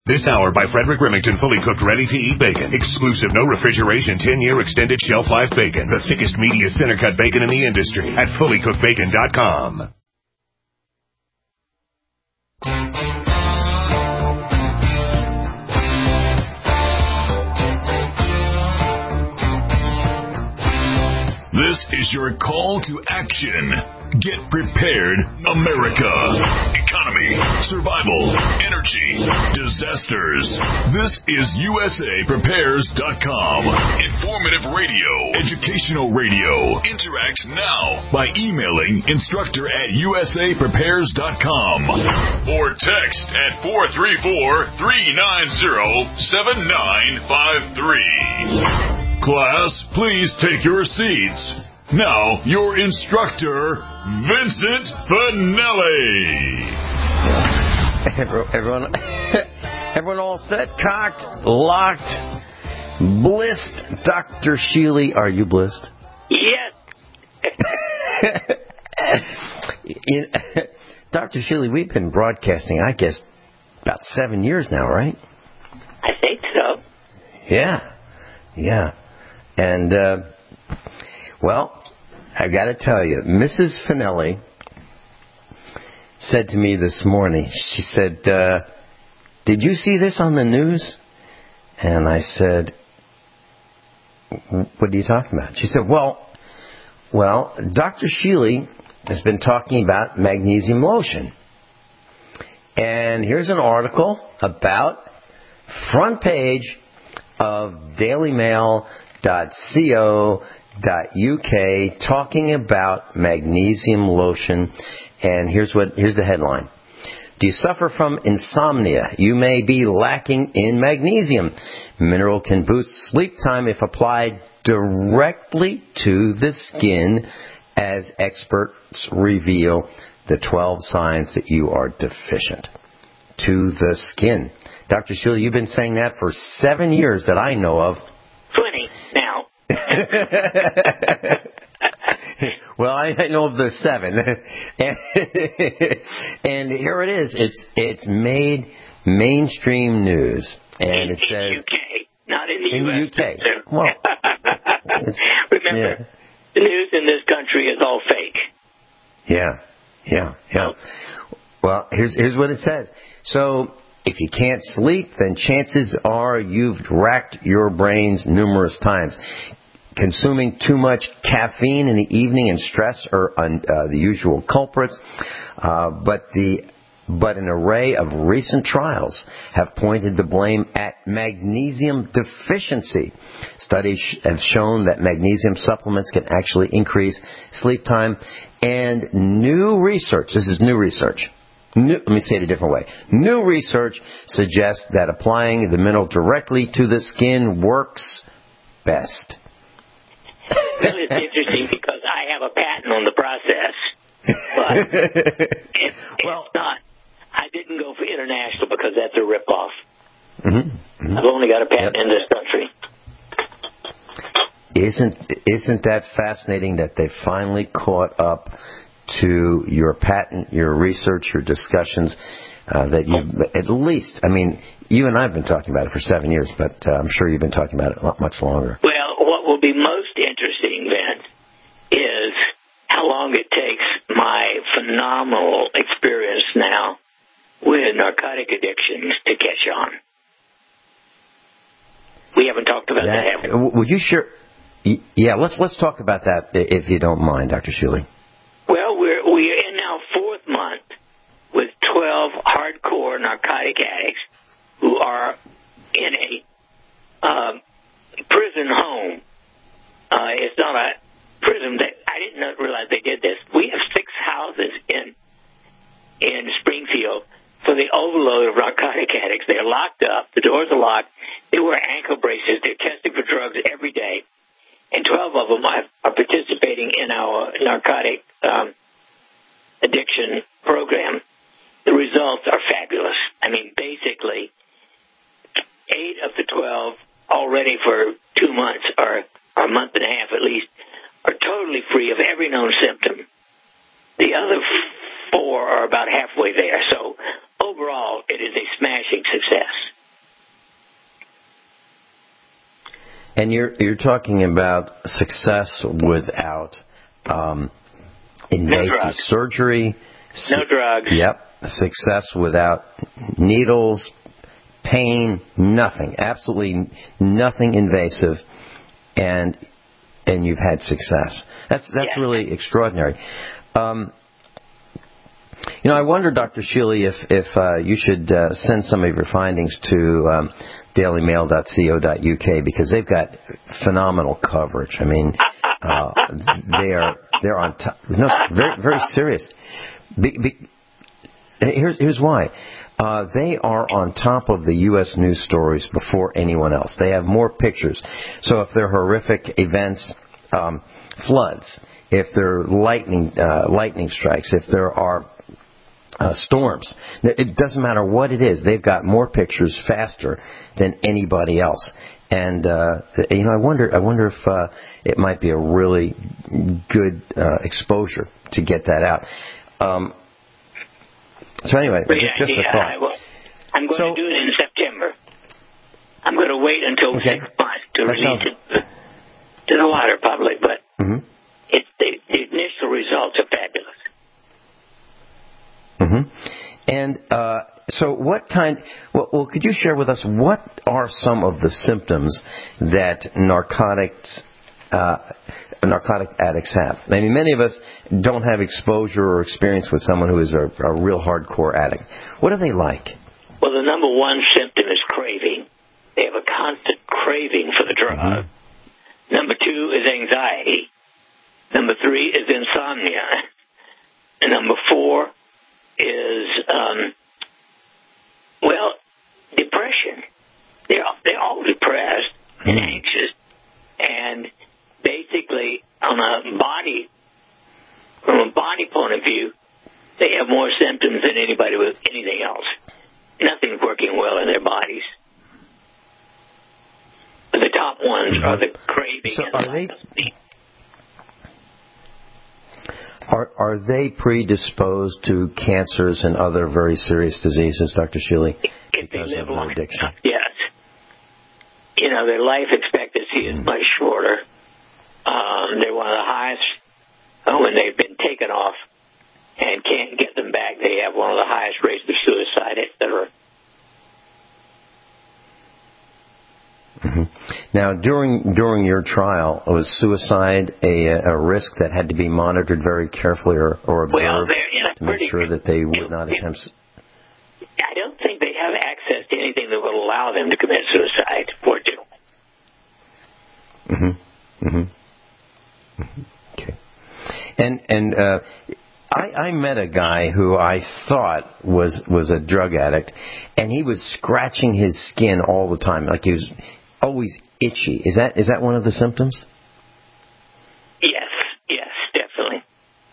This hour by Frederick Remington, fully cooked, ready-to-eat bacon. Exclusive, no refrigeration, 10-year extended shelf life bacon. The thickest, meatiest center-cut bacon in the industry at fullycookedbacon.com. This is your call to action. Get prepared, America. Economy, survival, energy, disasters. This is USAPrepares.com. Informative radio, educational radio. Interact now by emailing instructor@USAPrepares.com or text at 434-390-7953. Class, please take your seats. Now, your instructor, Vincent Finelli. Everyone all set, cocked, locked, blissed. Dr. Shealy, are you blissed? Yes. Dr. Shealy, we've been broadcasting, I guess, about 7 years now, right? I think so. Yeah. And, well, I got to tell you, Mrs. Finelli said to me this morning, she said, did you see this on the news? And I said, what are you talking about? She said, well, Dr. Shealy has been talking about magnesium lotion. And here's an article about front page of dailymail.co.uk talking about magnesium lotion. And here's the headline. Do you suffer from insomnia? You may be lacking in magnesium. Mineral can boost sleep time if applied directly to the skin, as experts reveal the 12 signs that you are deficient. To the skin. Dr. Shealy, you've been saying that for 7 years that I know of. 20 now. Well, I know of the 7. And here it is. It's made mainstream news. And it says... In the UK, not in the US. In the UK. Well, remember, the news in this country is all fake. Yeah. Well, here's what it says. So... if you can't sleep, then chances are you've racked your brains numerous times. Consuming too much caffeine in the evening and stress are the usual culprits. But an array of recent trials have pointed the blame at magnesium deficiency. Studies have shown that magnesium supplements can actually increase sleep time. And new research, this is new research. Let me say it a different way. New research suggests that applying the mineral directly to the skin works best. Well, it's interesting because I have a patent on the process, but it's not. I didn't go for international because that's a ripoff. Mm-hmm. I've only got a patent in this country. Isn't that fascinating that they finally caught up to your patent, your research, your discussions, that you, at least, I mean, you and I have been talking about it for 7 years, but I'm sure you've been talking about it much longer. Well, what will be most interesting, Vince, is how long it takes my phenomenal experience now with narcotic addictions to catch on. We haven't talked about that, have we? Would you share? Yeah, let's talk about that if you don't mind, Dr. Shealy. Well, we're in our 4th month with 12 hardcore narcotic addicts who are in a prison home. It's not a prison. I didn't realize they did this. We have 6 houses in Springfield for the overload of narcotic addicts. They're locked up. The doors are locked. They wear ankle braces. They're tested for drugs every day. And 12 of them are participating in our narcotic addiction program. The results are fabulous. I mean, basically, 8 of the 12 already for 2 months or a month and a half at least are totally free of every known symptom. The other 4 are about halfway there. So overall, it is a smashing success. And you're talking about success without invasive surgery. No drugs. Yep. Success without needles, pain, nothing. Absolutely nothing invasive, and you've had success. That's really extraordinary. I wonder, Dr. Shealy, if you should send some of your findings to dailymail.co.uk, because they've got phenomenal coverage. I mean, they're on top. No, very, very serious. Here's why. They are on top of the U.S. news stories before anyone else. They have more pictures. So if there are horrific events, floods, if there are lightning strikes, if there are storms, it doesn't matter what it is. They've got more pictures faster than anybody else. And I wonder if it might be a really good exposure to get that out. So anyway, just a thought. I'm going to do it in September. I'm going to wait until 6 months to release it to the wider public, but the initial results are fabulous. And so what kind, well, could you share with us what are some of the symptoms that narcotic addicts have? I mean, many of us don't have exposure or experience with someone who is a real hardcore addict. What are they like? Well, the number one symptom is craving. They have a constant craving for the drug. Number two is anxiety. Number three is insomnia. And number four is, depression. They're all depressed and anxious. And basically, from a body point of view, they have more symptoms than anybody with anything else. Nothing's working well in their bodies. But the top ones are the craving. So and are they predisposed to cancers and other very serious diseases, Dr. Shealy, because of their addiction? Yes. Their life expectancy is much shorter. They're one of the highest when they've been taken off and can't get them back. They have one of the highest rates of suicide, etc. Now, during your trial, was suicide a risk that had to be monitored very carefully or observed to make sure that they would not attempt? I don't think they have access to anything that would allow them to commit suicide, fortunately. Okay. And I met a guy who I thought was a drug addict, and he was scratching his skin all the time, like he was always itchy. Is that one of the symptoms? Yes, definitely.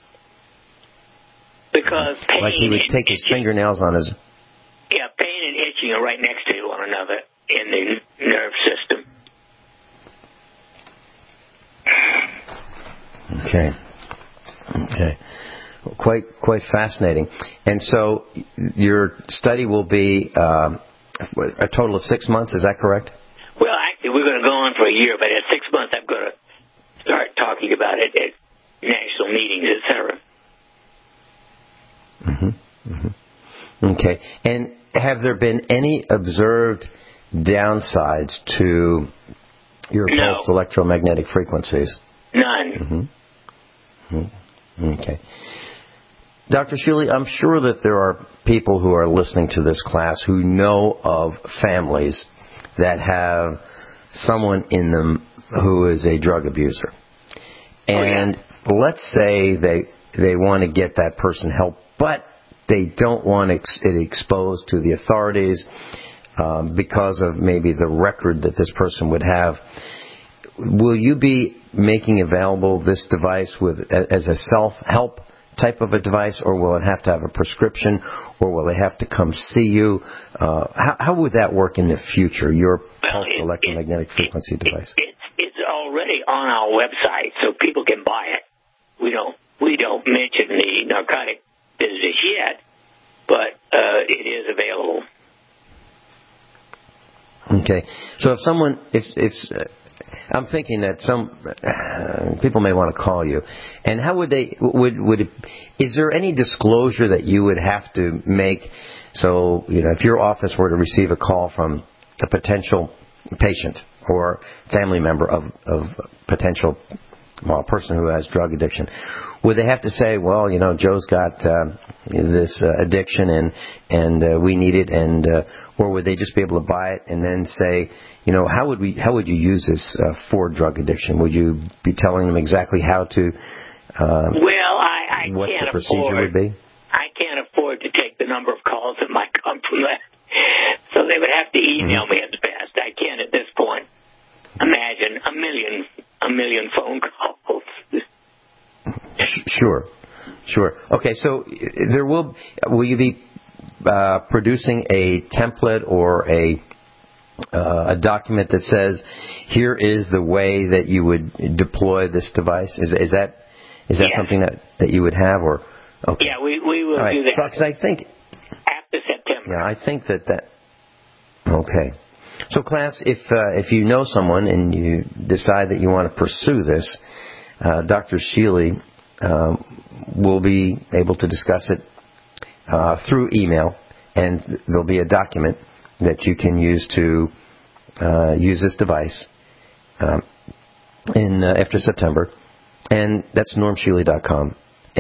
Because pain, like he would take his fingernails on his. Yeah, pain and itching are right next to one another in the nerve system. Okay. Quite fascinating. And so your study will be a total of 6 months. Is that correct? Well, actually, we're going to go on for a year, but at 6 months, I'm going to start talking about it at national meetings, etc. Okay. And have there been any observed downsides to your pulsed electromagnetic frequencies? None. Okay. Dr. Shealy, I'm sure that there are people who are listening to this class who know of families that have someone in them who is a drug abuser. And let's say they want to get that person help, but they don't want it exposed to the authorities because of maybe the record that this person would have. Will you be making available this device as a self-help type of a device, or will it have to have a prescription, or will they have to come see you? How would that work in the future, your pulsed electromagnetic frequency device? It's already on our website, so people can buy it. We don't mention the narcotic business yet, but it is available. Okay. So if someone, I'm thinking that some people may want to call you. And how would they? Is there any disclosure that you would have to make? So, if your office were to receive a call from a potential patient or family member of potential person who has drug addiction, would they have to say, well, Joe's got this addiction and we need it, or would they just be able to buy it and then say, how would you use this for drug addiction? Would you be telling them exactly how to? What the procedure would be? I can't afford to take the number of calls that might come from that, so they would have to email me at the best. I can't at this point imagine a million phone calls. Sure. Okay, so will you be producing a template or a document that says, here is the way that you would deploy this device? Is that something that you would have, or? Okay. Yeah, we will do that. Because I think after September. Yeah, I think that. Okay. So, class, if you know someone and you decide that you want to pursue this, Dr. Shealy will be able to discuss it through email, and there'll be a document that you can use to use this device after September, and that's normshealy.com,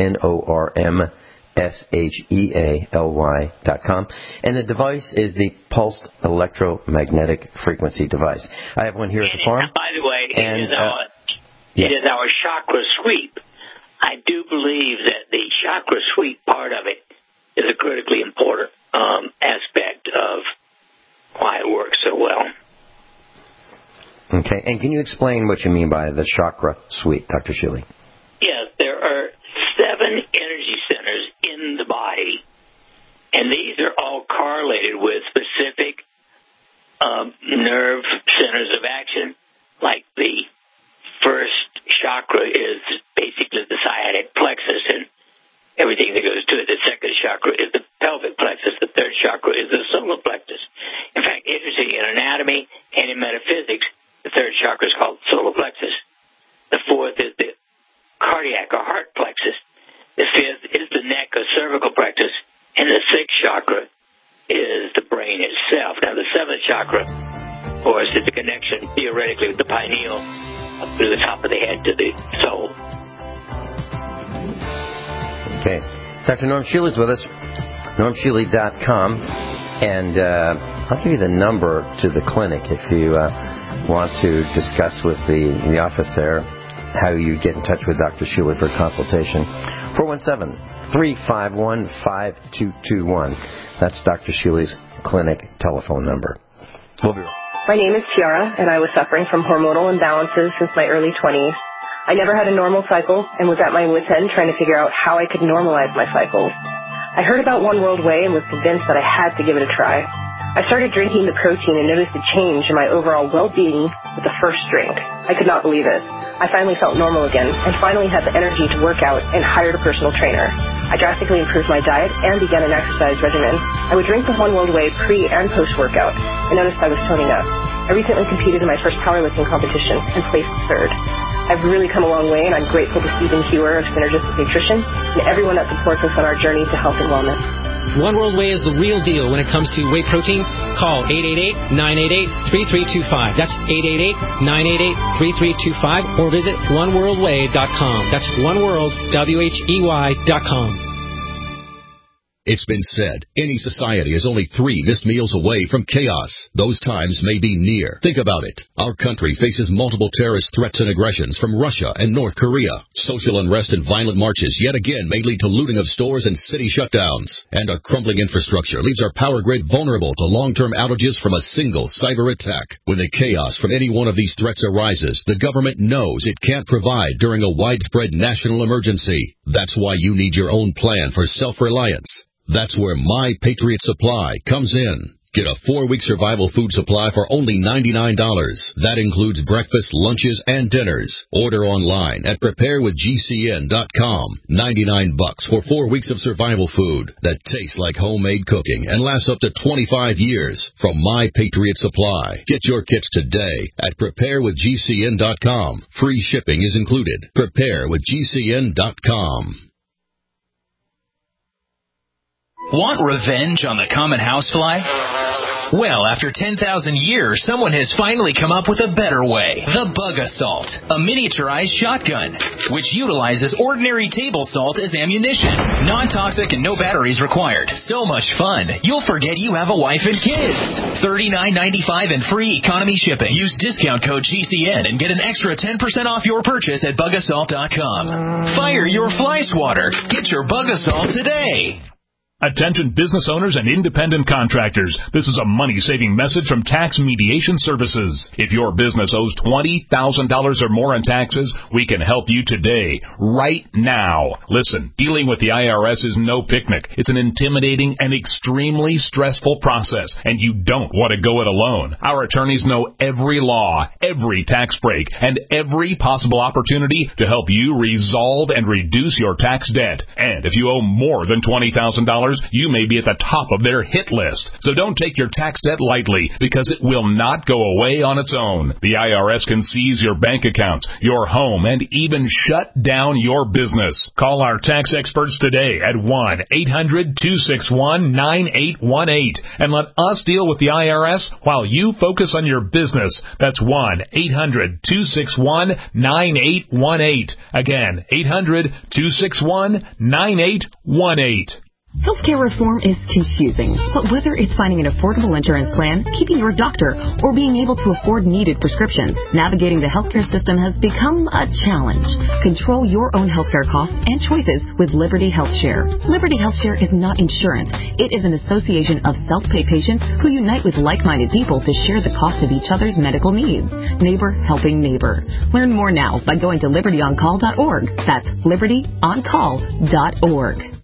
NORMSHEALY.com, and the device is the pulsed electromagnetic frequency device. I have one here at the farm. By the way, it is our chakra sweep. I do believe that the chakra sweep part of it is a critically important aspect of why it works so well. Okay, and can you explain what you mean by the chakra sweep, Dr. Shealy? Yes, there are 7 energy centers in the body, and these are all correlated with specific nerve centers of action. Like the first chakra is basically the sciatic plexus and everything that goes to it. The second chakra is the pelvic plexus. The third chakra is the solar plexus. In fact, interesting in anatomy and in metaphysics, the third chakra is called solar plexus. The fourth is the cardiac or heart plexus. The fifth is the neck or cervical plexus. And the sixth chakra is the brain itself. Now, the seventh chakra, of course, is the connection theoretically with the pineal up through the top of the head to the soul. Okay. Dr. Norm Shealy is with us, normshealy.com. And I'll give you the number to the clinic if you want to discuss with the office there how you get in touch with Dr. Shealy for a consultation. 417-351-5221. That's Dr. Shealy's clinic telephone number. We'll be right back. My name is Tiara, and I was suffering from hormonal imbalances since my early 20s. I never had a normal cycle and was at my wit's end trying to figure out how I could normalize my cycles. I heard about One World Whey and was convinced that I had to give it a try. I started drinking the protein and noticed a change in my overall well-being with the first drink. I could not believe it. I finally felt normal again and finally had the energy to work out and hired a personal trainer. I drastically improved my diet and began an exercise regimen. I would drink the One World Whey pre- and post-workout and noticed I was toning up. I recently competed in my first powerlifting competition and placed third. I've really come a long way, and I'm grateful to Stephen Hewer of Synergistic Nutrition and everyone that supports us on our journey to health and wellness. One World Whey is the real deal when it comes to whey protein. Call 888-988-3325. That's 888-988-3325. Or visit oneworldwhey.com. That's oneworldwhey.com. It's been said, any society is only 3 missed meals away from chaos. Those times may be near. Think about it. Our country faces multiple terrorist threats and aggressions from Russia and North Korea. Social unrest and violent marches yet again may lead to looting of stores and city shutdowns. And a crumbling infrastructure leaves our power grid vulnerable to long-term outages from a single cyber attack. When the chaos from any one of these threats arises, the government knows it can't provide during a widespread national emergency. That's why you need your own plan for self-reliance. That's where My Patriot Supply comes in. Get a 4-week survival food supply for only $99. That includes breakfast, lunches, and dinners. Order online at preparewithgcn.com. $99 for 4 weeks of survival food that tastes like homemade cooking and lasts up to 25 years from My Patriot Supply. Get your kits today at preparewithgcn.com. Free shipping is included. Preparewithgcn.com. Want revenge on the common housefly? Well, after 10,000 years, someone has finally come up with a better way. The Bug Assault, a miniaturized shotgun, which utilizes ordinary table salt as ammunition. Non-toxic and no batteries required. So much fun, you'll forget you have a wife and kids. $39.95 and free economy shipping. Use discount code GCN and get an extra 10% off your purchase at bugassault.com. Fire your fly swatter. Get your Bug Assault today. Attention business owners and independent contractors. This is a money-saving message from Tax Mediation Services. If your business owes $20,000 or more in taxes, we can help you today, right now. Listen, dealing with the IRS is no picnic. It's an intimidating and extremely stressful process, and you don't want to go it alone. Our attorneys know every law, every tax break, and every possible opportunity to help you resolve and reduce your tax debt. And if you owe more than $20,000, you may be at the top of their hit list. So don't take your tax debt lightly, because it will not go away on its own. The IRS can seize your bank accounts, your home, and even shut down your business. Call our tax experts today at 1-800-261-9818 and let us deal with the IRS while you focus on your business. That's 1-800-261-9818. Again, 800-261-9818. Healthcare reform is confusing, but whether it's finding an affordable insurance plan, keeping your doctor, or being able to afford needed prescriptions, navigating the healthcare system has become a challenge. Control your own healthcare costs and choices with Liberty HealthShare. Liberty HealthShare is not insurance. It is an association of self-pay patients who unite with like-minded people to share the cost of each other's medical needs. Neighbor helping neighbor. Learn more now by going to libertyoncall.org. That's libertyoncall.org.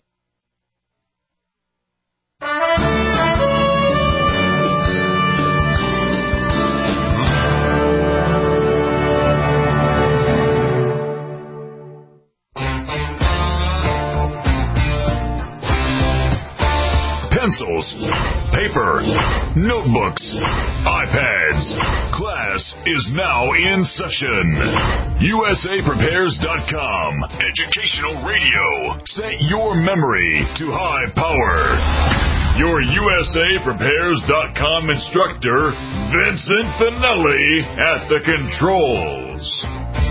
Pencils, paper, notebooks, iPads. Class is now in session. USAPrepares.com. Educational radio. Set your memory to high power. Your USAPrepares.com instructor, Vincent Finelli, at the controls.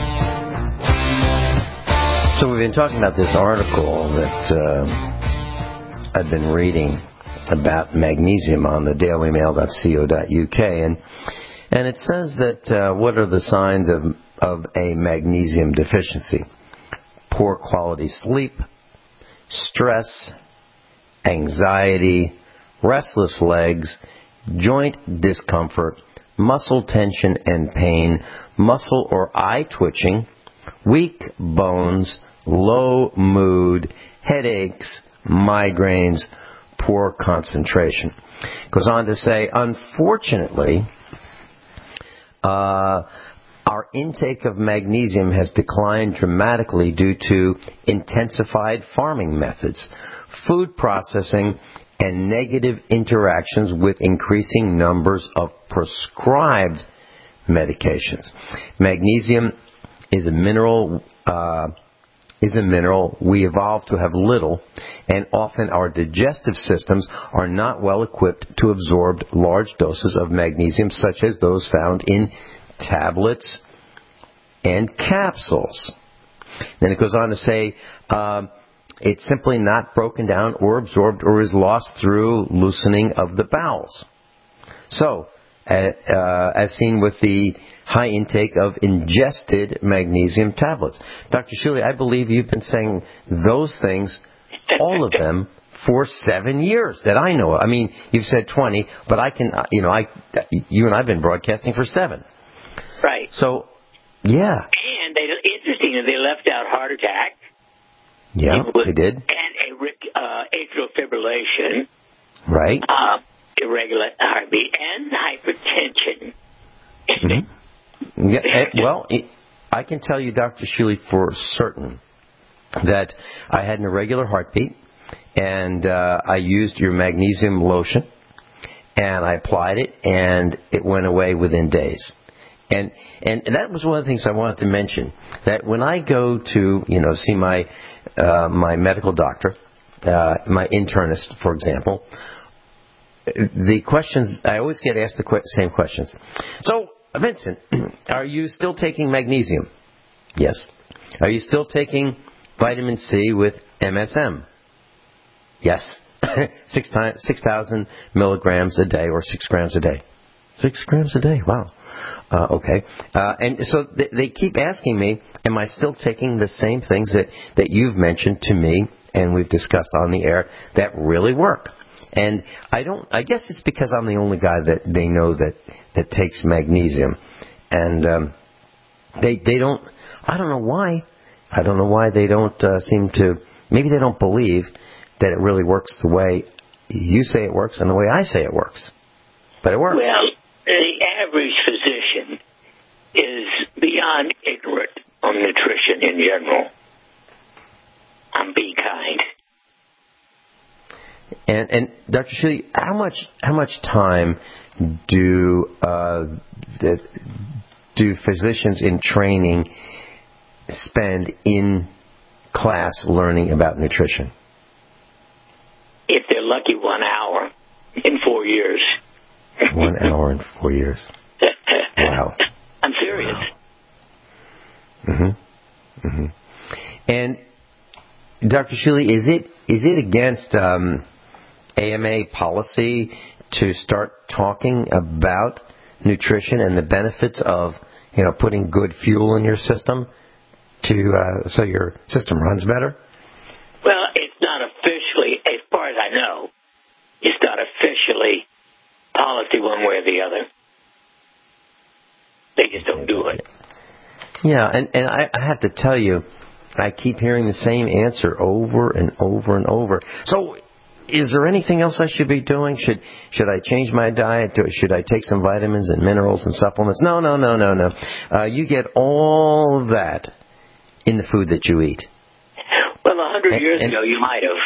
So we've been talking about this article that I've been reading about magnesium on the dailymail.co.uk, and it says that what are the signs of a magnesium deficiency? Poor quality sleep, stress, anxiety, restless legs, joint discomfort, muscle tension and pain, muscle or eye twitching, weak bones, low mood, headaches, migraines, poor concentration. Goes on to say, unfortunately, our intake of magnesium has declined dramatically due to intensified farming methods, food processing, and negative interactions with increasing numbers of prescribed medications. Magnesium is a mineral we evolved to have little, and often our digestive systems are not well equipped to absorb large doses of magnesium, such as those found in tablets and capsules. Then it goes on to say it's simply not broken down or absorbed or is lost through loosening of the bowels. So, as seen with the high intake of ingested magnesium tablets. Dr. Shuley, I believe you've been saying those things, all of them, for 7 years that I know of. I mean, you've said 20, but you and I have been broadcasting for 7. Right. So, yeah. And interestingly, they left out heart attack. Yeah, they did. And atrial fibrillation. Right. irregular heartbeat and hypertension. Well, I can tell you, Dr. Shealy, for certain that I had an irregular heartbeat, and I used your magnesium lotion, and I applied it, and it went away within days. And that was one of the things I wanted to mention, that when I go to, see my medical doctor, my internist, for example, the questions, I always get asked the same questions. So, Vincent, are you still taking magnesium? Yes. Are you still taking vitamin C with MSM? Yes. 6,000 milligrams a day, or 6 grams a day. 6 grams a day, wow. Okay. And so they keep asking me, am I still taking the same things that you've mentioned to me and we've discussed on the air that really work? And I guess it's because I'm the only guy that they know that takes magnesium. And they don't, I don't know why. I don't know why they don't seem to, maybe they don't believe that it really works the way you say it works and the way I say it works. But it works. Well, the average physician is beyond ignorant on nutrition in general. I'm being kind. And Dr. Shealy, how much time do physicians in training spend in class learning about nutrition? If they're lucky, 1 hour in 4 years. 1 hour in 4 years. Wow. I'm serious. Wow. And Dr. Shealy, is it against AMA policy to start talking about nutrition and the benefits of putting good fuel in your system so your system runs better? Well, it's not officially, as far as I know, it's not officially policy one way or the other. They just don't do it. Yeah, and I have to tell you, I keep hearing the same answer over and over and over. So, is there anything else I should be doing? Should I change my diet? Should I take some vitamins and minerals and supplements? No. You get all of that in the food that you eat. Well, 100 years ago, you might have.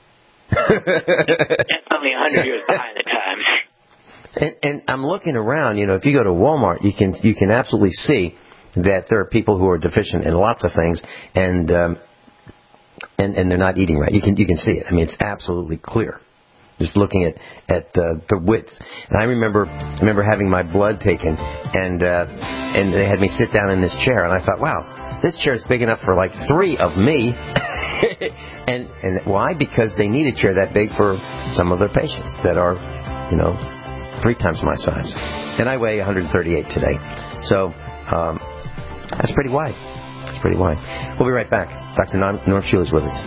That's only 100 years behind the times. And I'm looking around. If you go to Walmart, you can absolutely see that there are people who are deficient in lots of things, and they're not eating right. You can see it. I mean, it's absolutely clear. Just looking at the width. And I remember having my blood taken, and they had me sit down in this chair, and I thought, wow, this chair is big enough for like 3 of me. and why? Because they need a chair that big for some of their patients that are, 3 times my size. And I weigh 138 today. So, that's pretty wide. We'll be right back. Dr. Norm Shealy is with us.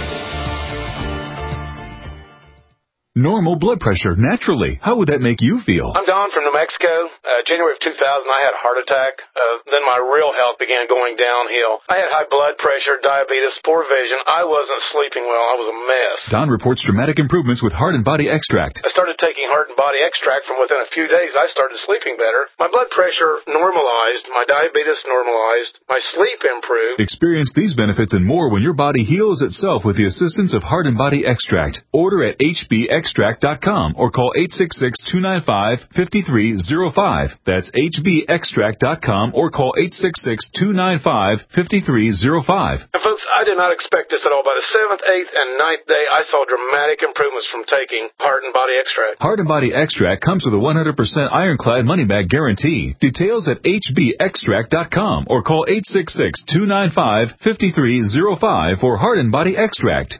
Normal blood pressure, naturally. How would that make you feel? I'm Don from New Mexico. January of 2000, I had a heart attack. Then my real health began going downhill. I had high blood pressure, diabetes, poor vision. I wasn't sleeping well. I was a mess. Don reports dramatic improvements with Heart and Body Extract. I started taking Heart and Body Extract. From within a few days, I started sleeping better. My blood pressure normalized. My diabetes normalized. My sleep improved. Experience these benefits and more when your body heals itself with the assistance of Heart and Body Extract. Order at hbextract.com or call 866-295-5305. That's hbextract.com or call 866-295-5305. And folks, I did not expect this at all. By the 7th, 8th, and 9th day, I saw dramatic improvements from taking Heart and Body Extract. Heart and Body Extract comes with a 100% ironclad money-back guarantee. Details at hbextract.com or call 866-295-5305 for Heart and Body Extract.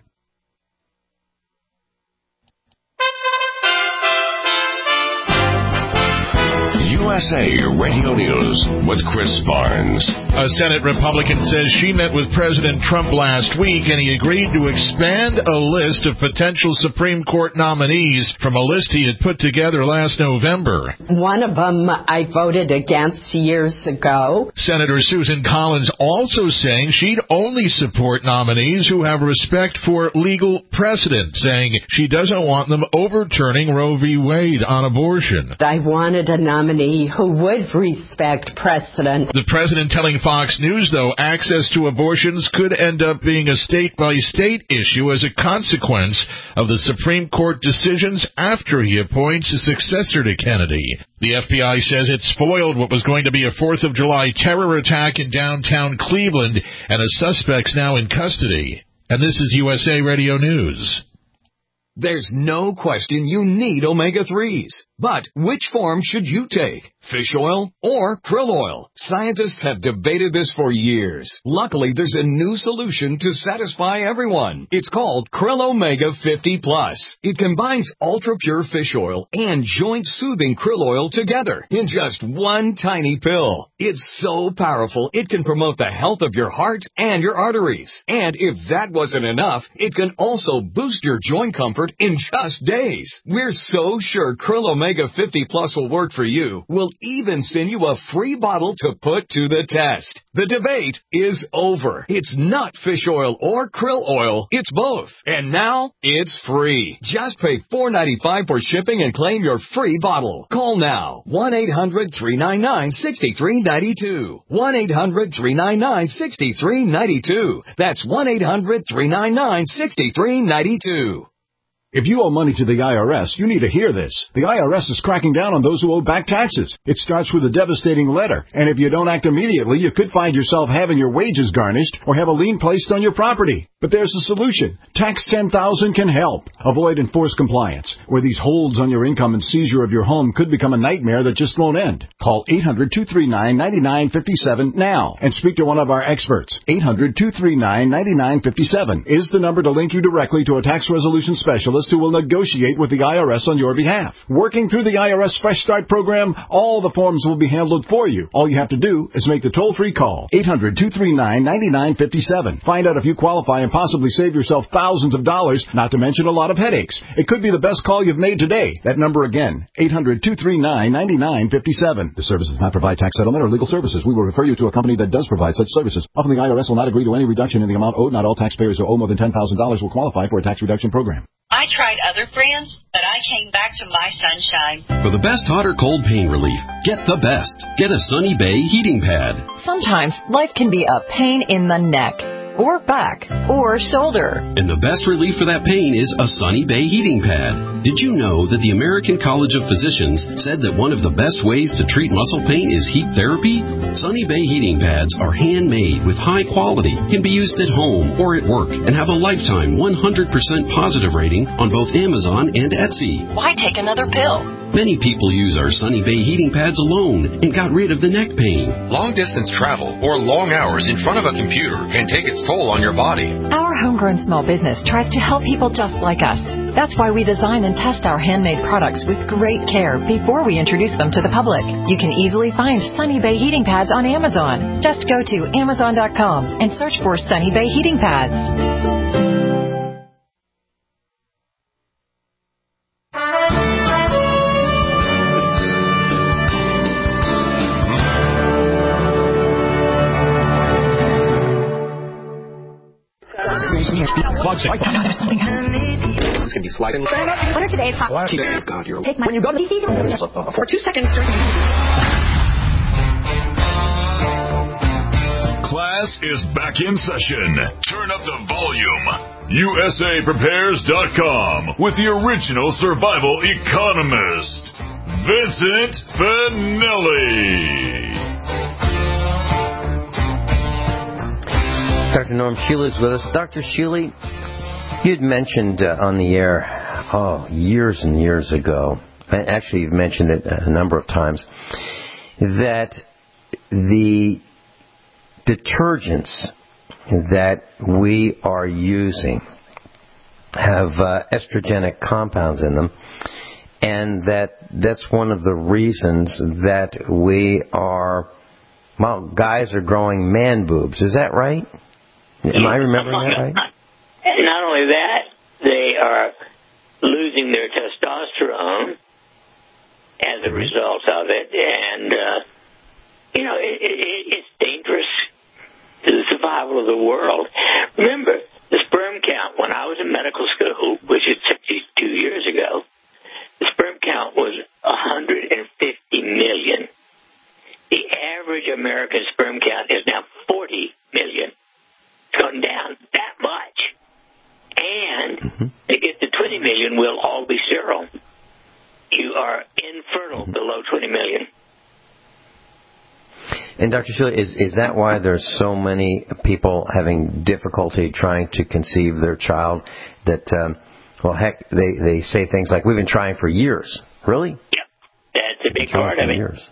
USA Radio News with Chris Barnes. A Senate Republican says she met with President Trump last week and he agreed to expand a list of potential Supreme Court nominees from a list he had put together last November. One of them I voted against years ago. Senator Susan Collins also saying she'd only support nominees who have respect for legal precedent, saying she doesn't want them overturning Roe v. Wade on abortion. I wanted a nominee who would respect precedent. The president telling Fox News, though, access to abortions could end up being a state-by-state issue as a consequence of the Supreme Court decisions after he appoints a successor to Kennedy. The FBI says it foiled what was going to be a 4th of July terror attack in downtown Cleveland, and a suspect's now in custody. And this is USA Radio News. There's no question you need omega-3s. But which form should you take? Fish oil or krill oil? Scientists have debated this for years. Luckily, there's a new solution to satisfy everyone. It's called Krill Omega 50 Plus. It combines ultra-pure fish oil and joint-soothing krill oil together in just one tiny pill. It's so powerful, it can promote the health of your heart and your arteries. And if that wasn't enough, it can also boost your joint comfort in just days. We're so sure Krill Omega 50 Plus will work for you. We'll even send you a free bottle to put to the test. The debate is over. It's not fish oil or krill oil. It's both. And now it's free. Just pay $4.95 for shipping and claim your free bottle. Call now. 1-800-399-6392. 1-800-399-6392. That's 1-800-399-6392. If you owe money to the IRS, you need to hear this. The IRS is cracking down on those who owe back taxes. It starts with a devastating letter, and if you don't act immediately, you could find yourself having your wages garnished or have a lien placed on your property. But there's a solution. Tax 10,000 can help. Avoid enforced compliance, where these holds on your income and seizure of your home could become a nightmare that just won't end. Call 800-239-9957 now and speak to one of our experts. 800-239-9957 is the number to link you directly to a tax resolution specialist who will negotiate with the IRS on your behalf. Working through the IRS Fresh Start program, all the forms will be handled for you. All you have to do is make the toll-free call. 800-239-9957. Find out if you qualify and possibly save yourself thousands of dollars, not to mention a lot of headaches. It could be the best call you've made today. That number again, 800-239-9957. The service does not provide tax settlement or legal services. We will refer you to a company that does provide such services. Often the IRS will not agree to any reduction in the amount owed. Not all taxpayers who owe more than $10,000 will qualify for a tax reduction program. I tried other brands, but I came back to My Sunshine. For the best hot or cold pain relief, get the best. Get a Sunny Bay heating pad. Sometimes life can be a pain in the neck, or back, or shoulder. And the best relief for that pain is a Sunny Bay heating pad. Did you know that the American College of Physicians said that one of the best ways to treat muscle pain is heat therapy? Sunny Bay heating pads are handmade with high quality, can be used at home or at work, and have a lifetime 100% positive rating on both Amazon and Etsy. Why take another pill? Many people use our Sunny Bay heating pads alone and got rid of the neck pain. Long-distance travel or long hours in front of a computer can take its toll on your body. Our homegrown small business tries to help people just like us. That's why we design and test our handmade products with great care before we introduce them to the public. You can easily find Sunny Bay heating pads on Amazon. Just go to Amazon.com and search for Sunny Bay heating pads. There's something happening. It's going to be sliding. What are today's hot? God, you're... Take my... When you go to the... For 2 seconds. Class is back in session. Turn up the volume. USAPrepares.com with the original survival economist, Vincent Finelli. Dr. Norm Shealy is with us. Dr. Shealy, you'd mentioned on the air, years and years ago, actually you've mentioned it a number of times, that the detergents that we are using have estrogenic compounds in them, and that's one of the reasons that guys are growing man boobs. Is that right? Am I remembering that right? Not only that, they are losing their testosterone as a result of it, and it's dangerous to the survival of the world. Remember, the sperm count when I was in medical school, which is 62 years ago, the sperm count was 150 million. The average American sperm count is now 40 million. It's gone down that much. And to get to 20 million, we'll all be sterile. You are infertile below 20 million. And Dr. Sheila, is that why there's so many people having difficulty trying to conceive their child? That, they say things like, we've been trying for years. Really? Yep. That's a big part of it. Years.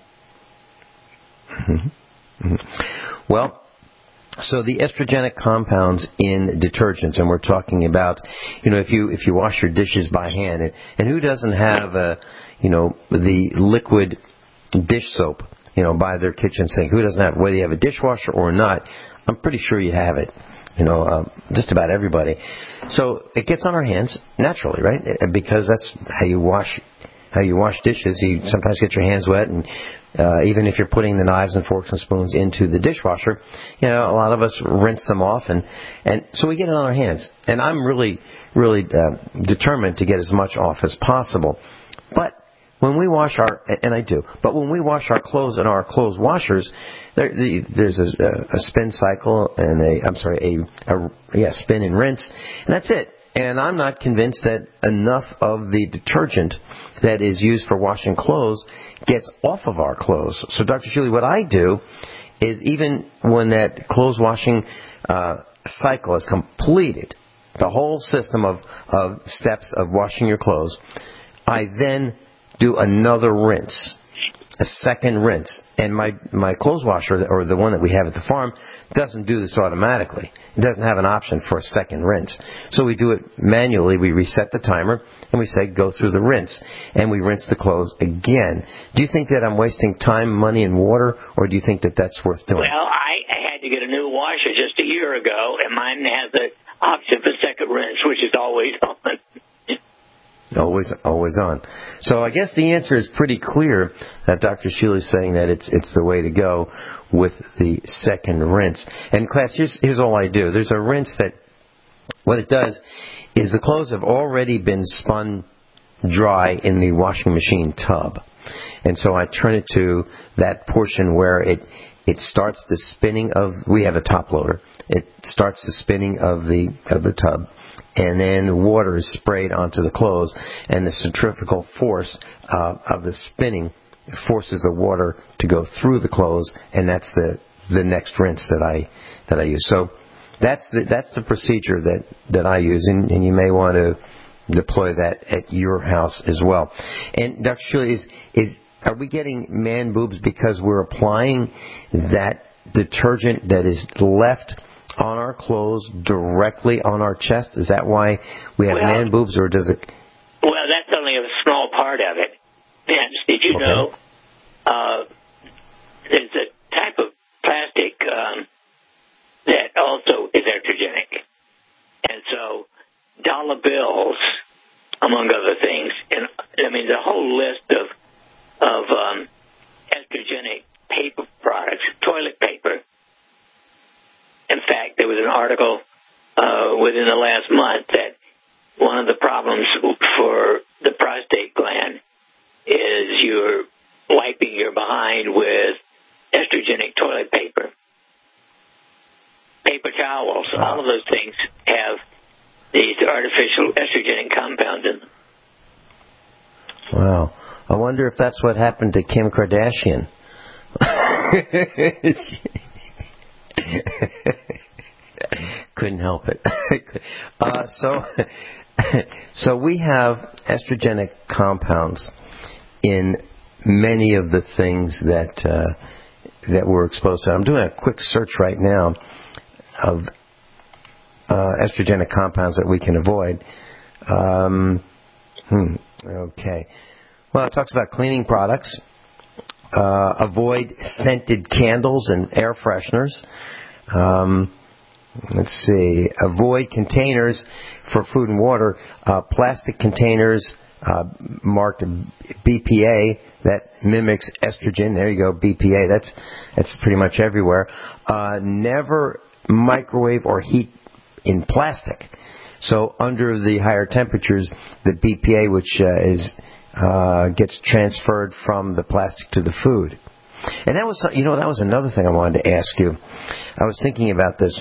Well, so the estrogenic compounds in detergents, and we're talking about, if you wash your dishes by hand, and who doesn't have the liquid dish soap, by their kitchen sink? Who doesn't have, whether you have a dishwasher or not? I'm pretty sure you have it. Just about everybody. So it gets on our hands naturally, right? Because that's how you wash dishes. You sometimes get your hands wet, and even if you're putting the knives and forks and spoons into the dishwasher, a lot of us rinse them off, and so we get it on our hands. And I'm really, really determined to get as much off as possible. But when we wash when we wash our clothes in our clothes washers, there's a spin cycle and spin and rinse, and that's it. And I'm not convinced that enough of the detergent that is used for washing clothes gets off of our clothes. So, Dr. Sheila, what I do is, even when that clothes washing cycle is completed, the whole system of steps of washing your clothes, I then do another rinse, a second rinse. And my clothes washer, or the one that we have at the farm, doesn't do this automatically. It doesn't have an option for a second rinse. So we do it manually. We reset the timer, and we say, go through the rinse. And we rinse the clothes again. Do you think that I'm wasting time, money, and water, or do you think that that's worth doing? Well, I had to get a new washer just a year ago, and mine has the option for second rinse, which is always on. Always on. So I guess the answer is pretty clear that Dr. Sheila is saying that it's the way to go with the second rinse. And class, here's all I do. There's a rinse that, what it does is the clothes have already been spun dry in the washing machine tub. And so I turn it to that portion where it starts the spinning of, we have a top loader. It starts the spinning of the tub. And then water is sprayed onto the clothes, and the centrifugal force of the spinning forces the water to go through the clothes, and that's the next rinse that I use. So that's the procedure that I use, and you may want to deploy that at your house as well. And Dr. Sheila, are we getting man boobs because we're applying that detergent that is left on our clothes directly on our chest? Is that why we have man boobs, or does it? Well, that's only a small part of it. Vince, did you know there's a type of plastic that also is estrogenic? And so dollar bills, among other things, and I mean the whole list of estrogenic paper products, toilet paper. In fact, there was an article within the last month that one of the problems for the prostate gland is you're wiping your behind with estrogenic toilet paper. Paper towels, all of those things have these artificial estrogenic compounds in them. Wow. I wonder if that's what happened to Kim Kardashian. Couldn't help it. So we have estrogenic compounds in many of the things that we're exposed to. I'm doing a quick search right now of estrogenic compounds that we can avoid. Okay. Well, it talks about cleaning products. Avoid scented candles and air fresheners. Let's see. Avoid containers for food and water. Plastic containers marked BPA that mimics estrogen. There you go, BPA. That's pretty much everywhere. Never microwave or heat in plastic. So under the higher temperatures, the BPA, which gets transferred from the plastic to the food. And that was another thing I wanted to ask you. I was thinking about this.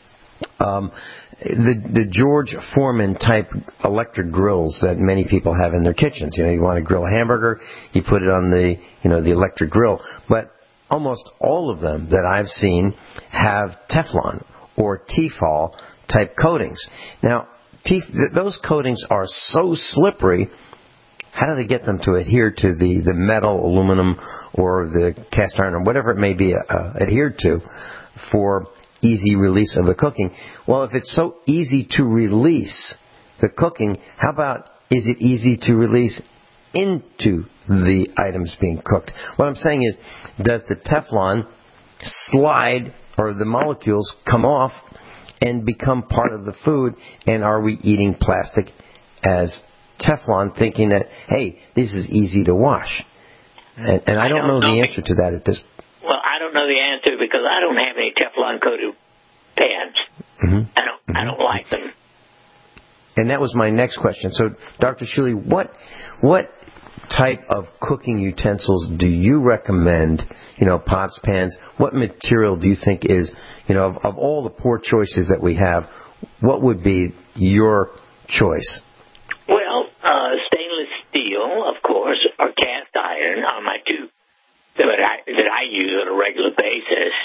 The George Foreman type electric grills that many people have in their kitchens. You want to grill a hamburger, you put it on the electric grill. But almost all of them that I've seen have Teflon or Tefal type coatings. Now, those coatings are so slippery. How do they get them to adhere to the metal, aluminum, or the cast iron, or whatever it may be adhered to for easy release of the cooking? Well, if it's so easy to release the cooking, how about is it easy to release into the items being cooked? What I'm saying is, does the Teflon slide or the molecules come off and become part of the food, and are we eating plastic as Teflon thinking that, hey, this is easy to wash? And I don't know the answer to that at this point. Well, I don't know the answer because I don't have any Teflon-coated pans. Mm-hmm. I don't like them. And that was my next question. So, Dr. Shuley, what type of cooking utensils do you recommend? Pots, pans. What material do you think is, of all the poor choices that we have, what would be your choice? Well, stainless steel, of course, or cast iron are my two that I use on a regular basis,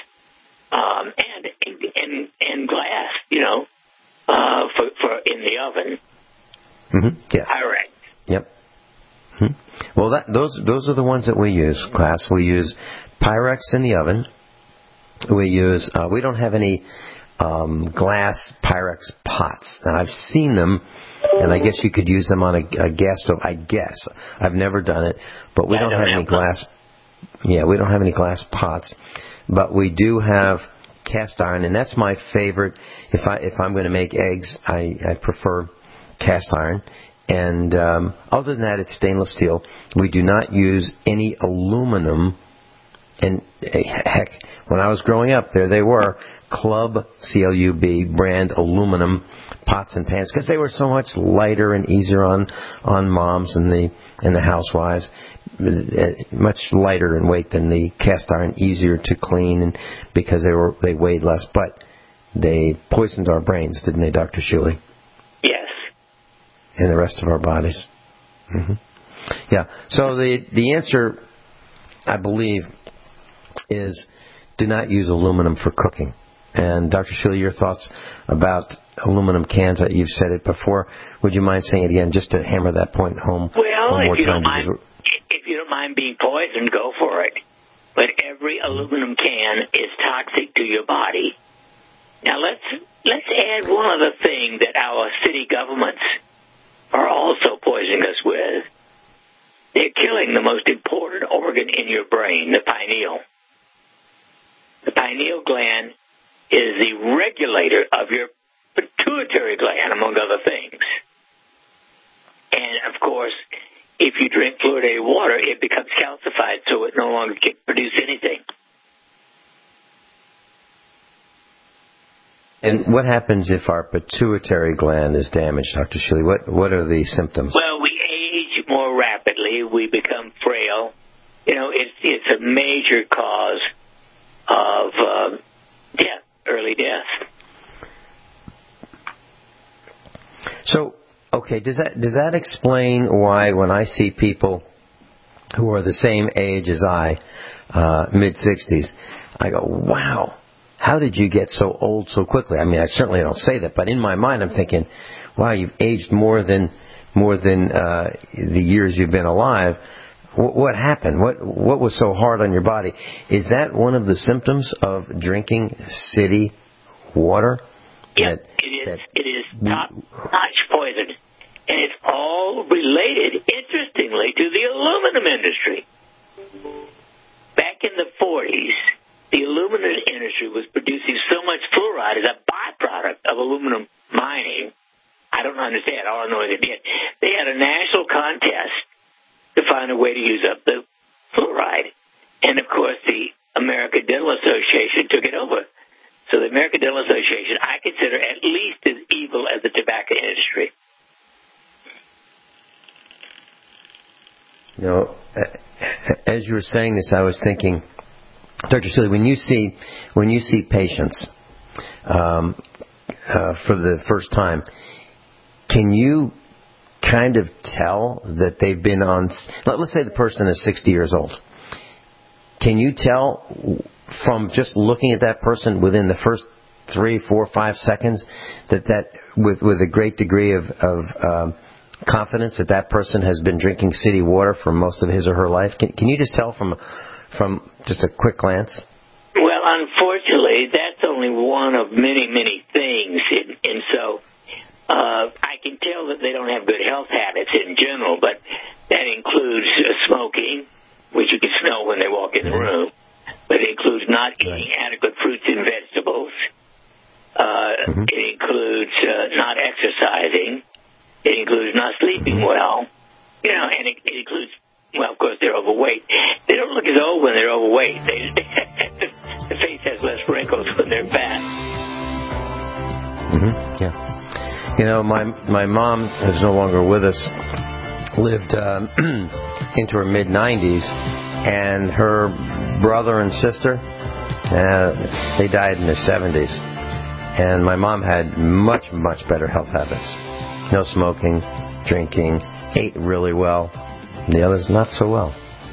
and glass, for in the oven. Mm-hmm. Yes. Pyrex. Yep. Mm-hmm. Well, those are the ones that we use, class. We use Pyrex in the oven. We use. We don't have any glass Pyrex pots. Now, I've seen them, and I guess you could use them on a gas stove. I guess I've never done it, but we don't have any glass. Yeah, we don't have any glass pots, but we do have cast iron, and that's my favorite. If I'm going to make eggs, I prefer cast iron. And other than that, it's stainless steel. We do not use any aluminum. And heck, when I was growing up, there they were, Club, C-L-U-B, brand aluminum pots and pans, because they were so much lighter and easier on moms and the housewives, much lighter in weight than the cast iron, easier to clean, and because they weighed less. But they poisoned our brains, didn't they, Dr. Shuley? Yes. And the rest of our bodies. Mm-hmm. Yeah. So the answer, I believe, is do not use aluminum for cooking. And Dr. Shuley, your thoughts about aluminum cans? You've said it before. Would you mind saying it again, just to hammer that point home one more time? If you don't mind being poisoned, go for it. But every aluminum can is toxic to your body. Now let's add one other thing that our city governments are also poisoning us with. They're killing the most important organ in your brain, the pineal. The pineal gland is the regulator of your pituitary gland, among other things. And, of course, if you drink fluoridated water, it becomes calcified, so it no longer can produce anything. And what happens if our pituitary gland is damaged, Dr. Shuley? What are the symptoms? Well, we age more rapidly. We become frail. It's a major cause of death, early death. So, okay, does that explain why when I see people who are the same age as I, mid-60s, I go, wow, how did you get so old so quickly? I mean, I certainly don't say that, but in my mind I'm thinking, wow, you've aged more than the years you've been alive. What happened? What was so hard on your body? Is that one of the symptoms of drinking city water? Yeah, it is top-notch poison, and it's all related. Interestingly interestingly, to the aluminum industry. Back in the 40s, the aluminum industry was producing so much fluoride as a byproduct of aluminum mining. I don't understand. All I know is they did. They had a national contest to find a way to use up the fluoride. And, of course, the American Dental Association took it over. So the American Dental Association, I consider at least as evil as the tobacco industry. You know, as you were saying this, I was thinking, Dr. Seeley, when you see patients for the first time, can you kind of tell that they've been on, let's say the person is 60 years old. Can you tell from just looking at that person within the first 3, 4, 5 seconds that with a great degree of confidence that person has been drinking city water for most of his or her life? Can you just tell from just a quick glance? Well, unfortunately, that's only one of many, many things. And so I can tell that they don't have good health habits in general, but that includes smoking, which you can smell when they walk in the room. But it includes not eating adequate fruits and vegetables. It includes not exercising. It includes not sleeping well. You know, and it includes, well, of course, they're overweight. They don't look as old when they're overweight. The face has less wrinkles when they're fat. Yeah. You know, my mom, who's no longer with us, lived into her mid-90s, and her brother and sister, they died in their 70s. And my mom had much, much better health habits. No smoking, drinking, ate really well. The others not so well.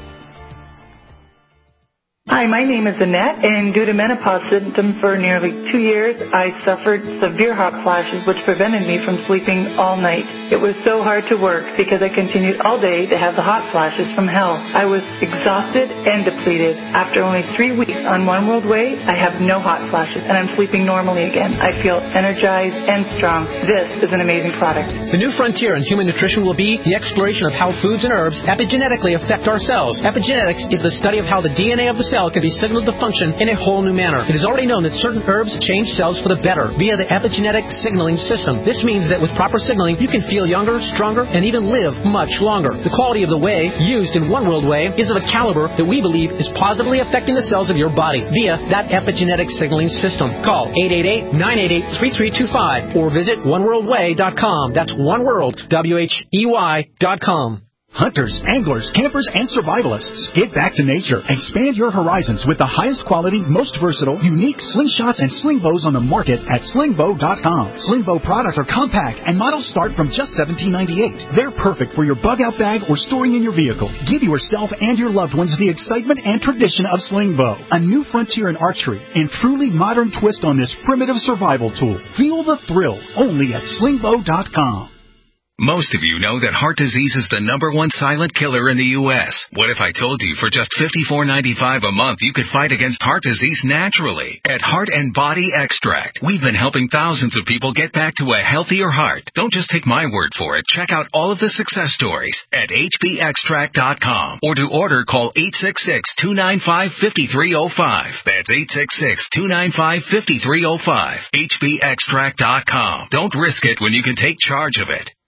Hi, my name is Annette, and due to menopause symptoms for nearly 2 years, I suffered severe hot flashes which prevented me from sleeping all night. It was so hard to work because I continued all day to have the hot flashes from hell. I was exhausted and depleted. After only 3 weeks on One World Way, I have no hot flashes, and I'm sleeping normally again. I feel energized and strong. This is an amazing product. The new frontier in human nutrition will be the exploration of how foods and herbs epigenetically affect our cells. Epigenetics is the study of how the DNA of the cell can be signaled to function in a whole new manner. It is already known that certain herbs change cells for the better via the epigenetic signaling system. This means that with proper signaling, you can feel younger, stronger, and even live much longer. The quality of the whey used in One World Whey is of a caliber that we believe is positively affecting the cells of your body via that epigenetic signaling system. Call 888-988-3325 or visit oneworldwhey.com. That's oneworld, WHEY.com. Hunters, anglers, campers, and survivalists. Get back to nature. Expand your horizons with the highest quality, most versatile, unique slingshots and sling bows on the market at slingbow.com. Sling bow products are compact and models start from just $17.98. They're perfect for your bug-out bag or storing in your vehicle. Give yourself and your loved ones the excitement and tradition of sling bow. A new frontier in archery and truly modern twist on this primitive survival tool. Feel the thrill only at slingbow.com. Most of you know that heart disease is the #1 silent killer in the U.S. What if I told you for just $54.95 a month you could fight against heart disease naturally? At Heart and Body Extract, we've been helping thousands of people get back to a healthier heart. Don't just take my word for it. Check out all of the success stories at hbextract.com. Or to order, call 866-295-5305. That's 866-295-5305. hbextract.com. Don't risk it when you can take charge of it.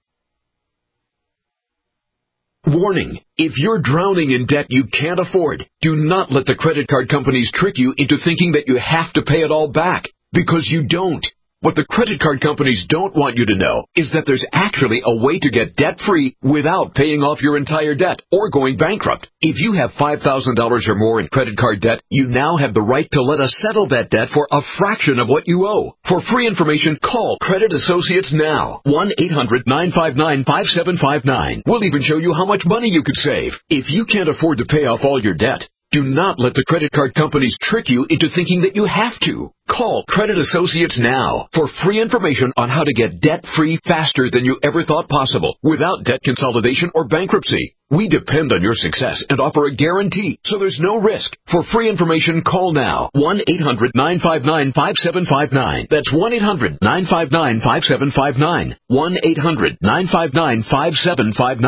Warning, if you're drowning in debt you can't afford, do not let the credit card companies trick you into thinking that you have to pay it all back, because you don't. What the credit card companies don't want you to know is that there's actually a way to get debt-free without paying off your entire debt or going bankrupt. If you have $5,000 or more in credit card debt, you now have the right to let us settle that debt for a fraction of what you owe. For free information, call Credit Associates now. 1-800-959-5759. We'll even show you how much money you could save. If you can't afford to pay off all your debt, do not let the credit card companies trick you into thinking that you have to. Call Credit Associates now for free information on how to get debt-free faster than you ever thought possible without debt consolidation or bankruptcy. We depend on your success and offer a guarantee, so there's no risk. For free information, call now. 1-800-959-5759. That's 1-800-959-5759. 1-800-959-5759.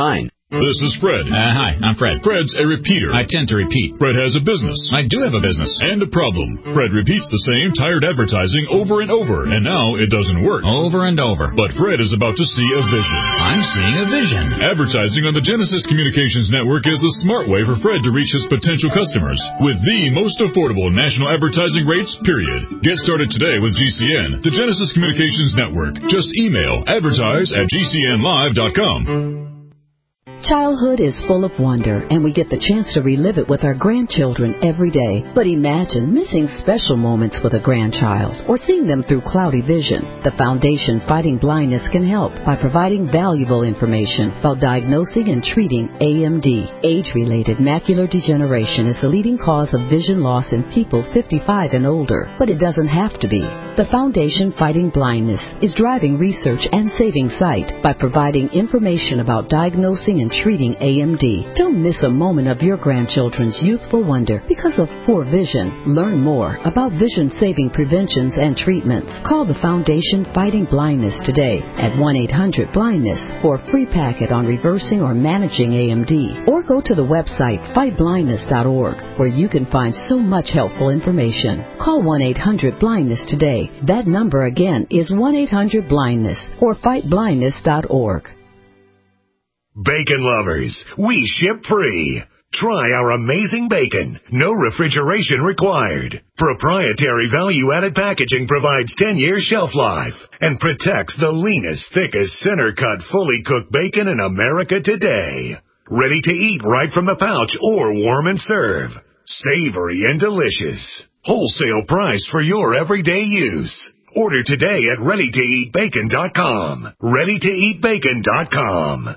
This is Fred. Hi, I'm Fred. Fred's a repeater. I tend to repeat. Fred has a business. I do have a business. And a problem. Fred repeats the same tired advertising over and over, and now it doesn't work. Over and over. But Fred is about to see a vision. I'm seeing a vision. Advertising on the Genesis Communications Network is the smart way for Fred to reach his potential customers with the most affordable national advertising rates, period. Get started today with GCN, the Genesis Communications Network. Just email advertise@gcnlive.com. Childhood is full of wonder, and we get the chance to relive it with our grandchildren every day. But imagine missing special moments with a grandchild or seeing them through cloudy vision. The Foundation Fighting Blindness can help by providing valuable information about diagnosing and treating AMD. Age-related macular degeneration is the leading cause of vision loss in people 55 and older, but it doesn't have to be. The Foundation Fighting Blindness is driving research and saving sight by providing information about diagnosing and treating AMD. Don't miss a moment of your grandchildren's youthful wonder because of poor vision. Learn more about vision-saving preventions and treatments. Call the Foundation Fighting Blindness today at 1-800-BLINDNESS for a free packet on reversing or managing AMD. Or go to the website fightblindness.org where you can find so much helpful information. Call 1-800-BLINDNESS today. That number again is 1-800-BLINDNESS or fightblindness.org. Bacon lovers, we ship free. Try our amazing bacon. No refrigeration required. Proprietary value-added packaging provides 10-year shelf life and protects the leanest, thickest, center-cut, fully cooked bacon in America today. Ready to eat right from the pouch or warm and serve. Savory and delicious. Wholesale price for your everyday use. Order today at ReadyToEatBacon.com. ReadyToEatBacon.com.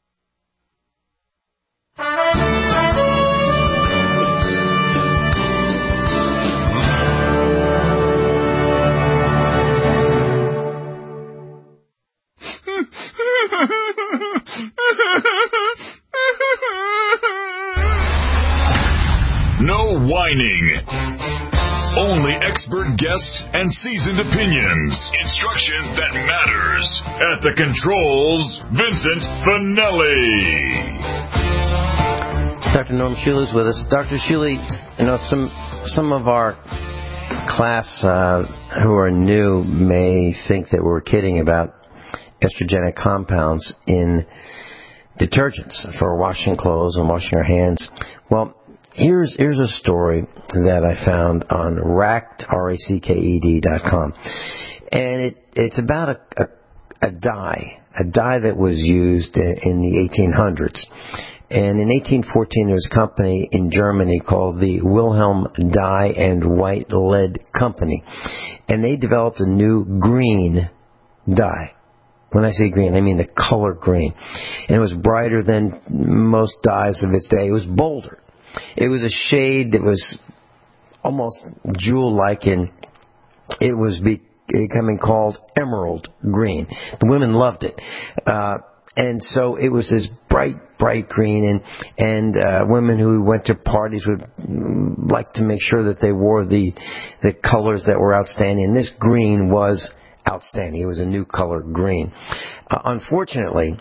No whining. Only expert guests and seasoned opinions. Instruction that matters. At the controls, Vincent Finelli. Dr. Norm Shuley is with us. Dr. Shuley, you know, some of our class who are new may think that we're kidding about estrogenic compounds in detergents for washing clothes and washing our hands. Well, here's a story that I found on racked.com, and it's about a dye that was used in the 1800s. And in 1814, there was a company in Germany called the Wilhelm Dye and White Lead Company, and they developed a new green dye. When I say green, I mean the color green. And it was brighter than most dyes of its day. It was bolder. It was a shade that was almost jewel-like, and it was becoming called emerald green. The women loved it. And so it was this bright green, and women who went to parties would like to make sure that they wore the colors that were outstanding. And this green was outstanding. It was a new color green. Unfortunately,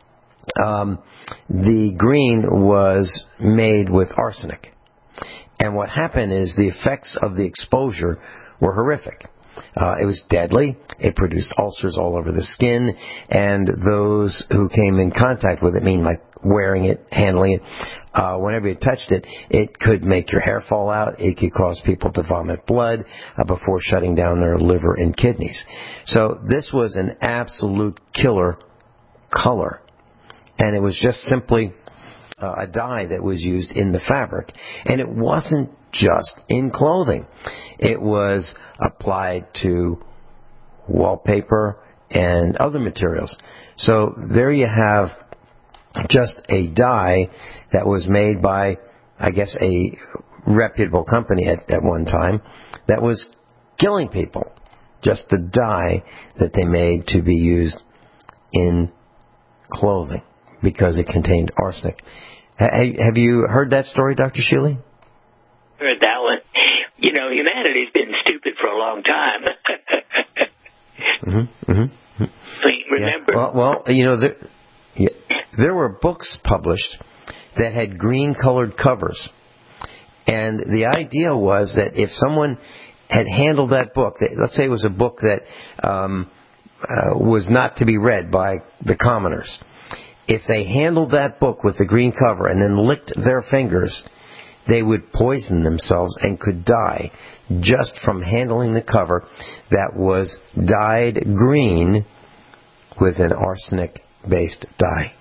the green was made with arsenic. And what happened is the effects of the exposure were horrific. It was deadly. It produced ulcers all over the skin, and those who came in contact with it, meaning like wearing it, handling it, whenever you touched it, it could make your hair fall out. It could cause people to vomit blood before shutting down their liver and kidneys. So this was an absolute killer color, and it was just simply a dye that was used in the fabric. And it wasn't just in clothing. It was applied to wallpaper and other materials. So there you have just a dye that was made by, I guess, a reputable company at one time that was killing people. Just the dye that they made to be used in clothing because it contained arsenic. Have you heard that story, Dr. Shuley? Heard that one. You know, humanity's been stupid for a long time. Remember? Yeah. Well, you know, there were books published that had green-colored covers. And the idea was that if someone had handled that book, let's say it was a book that was not to be read by the commoners, if they handled that book with the green cover and then licked their fingers, they would poison themselves and could die just from handling the cover that was dyed green with an arsenic-based dye.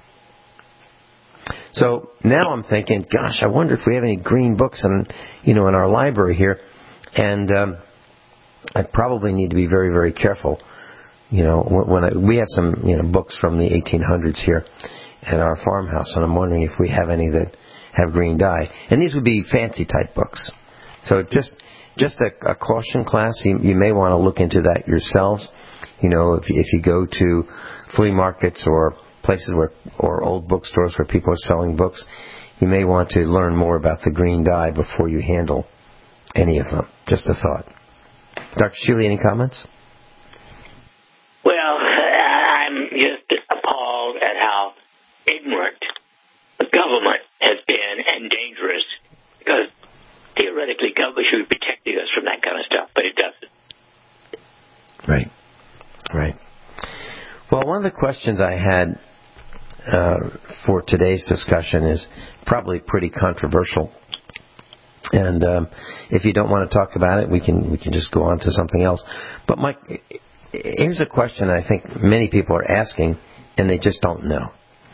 So now I'm thinking, gosh, I wonder if we have any green books in our library here. And I probably need to be very, very careful. We have some books from the 1800s here at our farmhouse, and I'm wondering if we have any that have green dye. And these would be fancy type books. So just a caution, class. You may want to look into that yourselves. If you go to flea markets or places or old bookstores where people are selling books, you may want to learn more about the green dye before you handle any of them. Just a thought. Dr. Shealy, any comments? Well, I'm just appalled at how ignorant the government has been and dangerous, because theoretically government should be protecting us from that kind of stuff, but it doesn't. Right. Well, one of the questions I had for today's discussion is probably pretty controversial. And if you don't want to talk about it, we can just go on to something else. But Mike, here's a question I think many people are asking, and they just don't know.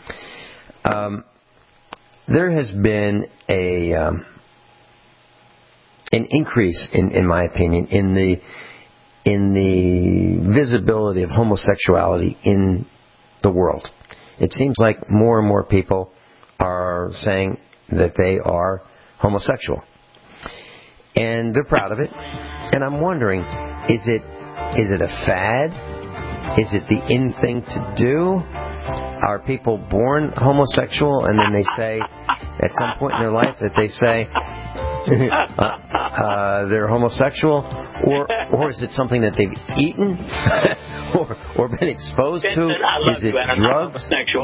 There has been an increase, in my opinion, in the visibility of homosexuality in the world. It seems like more and more people are saying that they are homosexual. And they're proud of it. And I'm wondering, is it a fad? Is it the in thing to do? Are people born homosexual and then they say, at some point in their life, that they say they're homosexual? Or is it something that they've eaten or been exposed to? Is it drugs?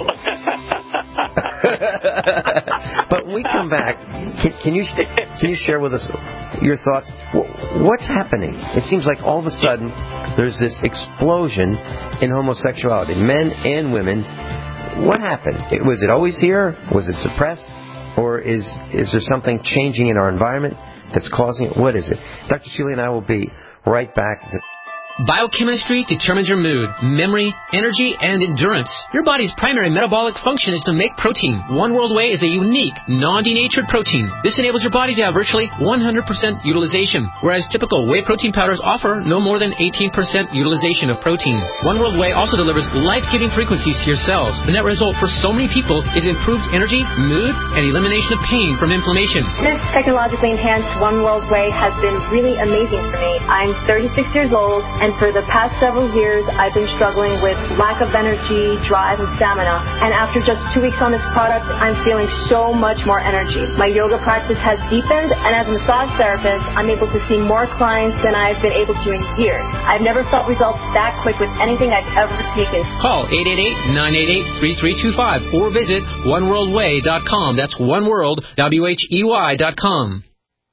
But when we come back, can you share with us your thoughts? What's happening? It seems like all of a sudden there's this explosion in homosexuality, men and women. What happened? Was it always here? Was it suppressed? Or is there something changing in our environment that's causing it? What is it? Dr. Shealy and I will be right back. Biochemistry determines your mood, memory, energy, and endurance. Your body's primary metabolic function is to make protein. One World Whey is a unique, non-denatured protein. This enables your body to have virtually 100% utilization, whereas typical whey protein powders offer no more than 18% utilization of protein. One World Whey also delivers life-giving frequencies to your cells. The net result for so many people is improved energy, mood, and elimination of pain from inflammation. This technologically enhanced One World Whey has been really amazing for me. I'm 36 years old, and for the past several years, I've been struggling with lack of energy, drive, and stamina. And after just 2 weeks on this product, I'm feeling so much more energy. My yoga practice has deepened, and as a massage therapist, I'm able to see more clients than I've been able to in years. I've never felt results that quick with anything I've ever taken. Call 888-988-3325 or visit oneworldwhey.com. That's oneworld.com.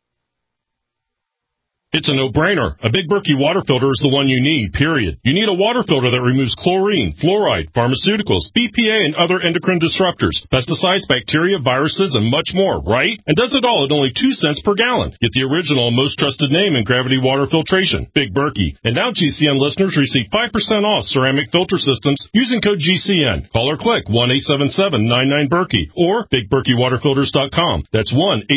It's a no-brainer. A Big Berkey water filter is the one you need, period. You need a water filter that removes chlorine, fluoride, pharmaceuticals, BPA, and other endocrine disruptors, pesticides, bacteria, viruses, and much more, right? And does it all at only 2 cents per gallon. Get the original and most trusted name in gravity water filtration, Big Berkey. And now GCN listeners receive 5% off ceramic filter systems using code GCN. Call or click 1-877-99-BERKEY or BigBerkeyWaterFilters.com. That's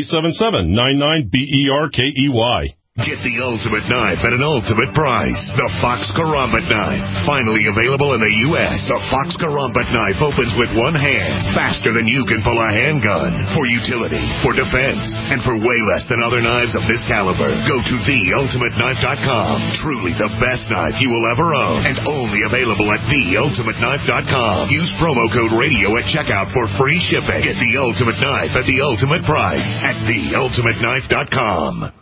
1-877-99-BERKEY. Get the ultimate knife at an ultimate price. The Fox Karambit knife. Finally available in the U.S. The Fox Karambit knife opens with one hand, faster than you can pull a handgun. For utility, for defense, and for way less than other knives of this caliber. Go to theultimateknife.com. Truly the best knife you will ever own. And only available at theultimateknife.com. Use promo code radio at checkout for free shipping. Get the ultimate knife at the ultimate price at theultimateknife.com.